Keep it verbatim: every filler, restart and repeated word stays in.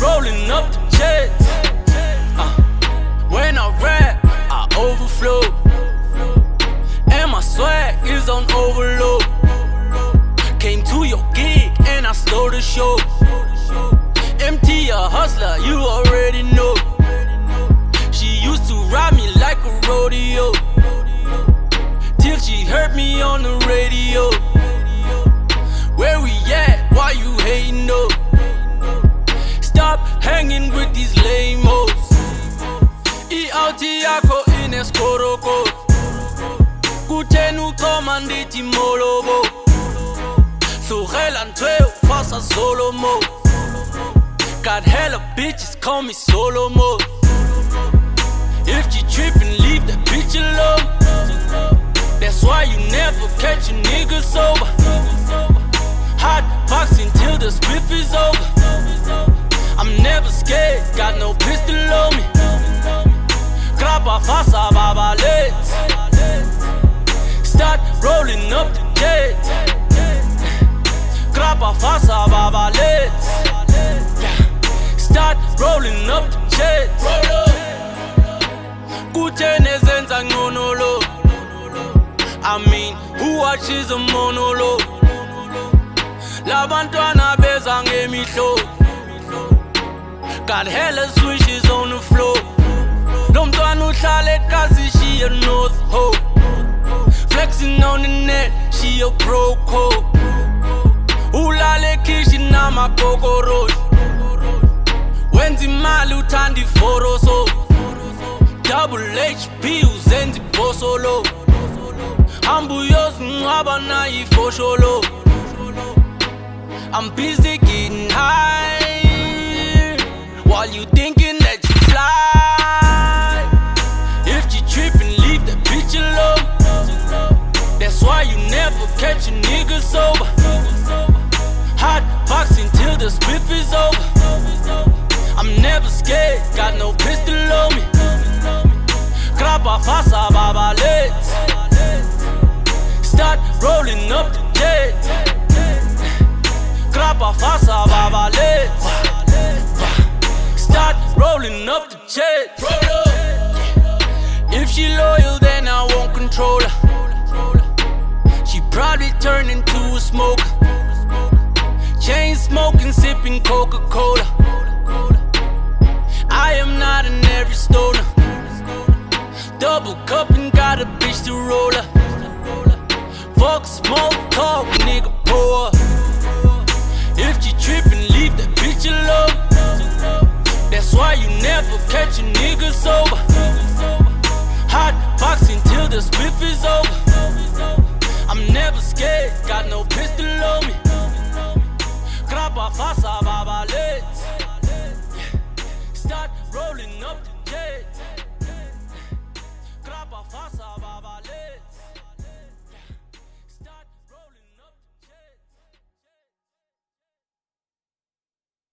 rolling up the jets. Uh, when I rap, I overflow, and my swag is on overload. Came to your gig and I stole the show. M T a hustler, you already know. She used to ride me like a rodeo, till she heard me on the radio. Where we at? Why you hating though? Stop hanging with these lame hoes. I-auti yakho ineskoroko, kutenu komanditi molobo. Tlogela ntwe ufasa solo mo. Got hella bitches, call me solo mo. If you trippin', leave that bitch alone. That's why you never catch a nigga sober. Hot boxing till the spliff is over. I'm never scared, got no pistol on me. Grappa fasa babalets, start rolling up the jet. Grappa fasa babalets, start rolling up the jet. Kutene zenza ngonolo, I mean, who watches a monologue? Labantwana beza ngemihlo, got hella swishes on the floor. Lomntwana uhlala eKasi, she a North Ho. Flexing on the net, she a broke hoe. Ulala eKishi namakokoroshi, wenza imali uthanda iforoso. Double H P uzenza ibhosolo, hamba uyozingcwaba nayo ifosholo. I'm busy getting high, while you thinking that you fly. If you trippin', leave that bitch alone. That's why you never catch a nigga sober. Hot boxing till the spliff is over. I'm never scared, got no pistol on me. Grappa fasa babalets, start rolling up the jet. Grappa fasa babalets, start rolling up the jet. If she loyal, then I won't control her. She probably turn into a smoker, chain smoking, sipping Coca-Cola. I am not an every stoner, double cup and got a bitch to roll her. Fuck smoke talk, nigga pour. If you trippin', leave that bitch alone. That's why you never catch a nigga sober. Hot boxing till the spliff is over. I'm never scared, got no pistol on me. Grappa fasa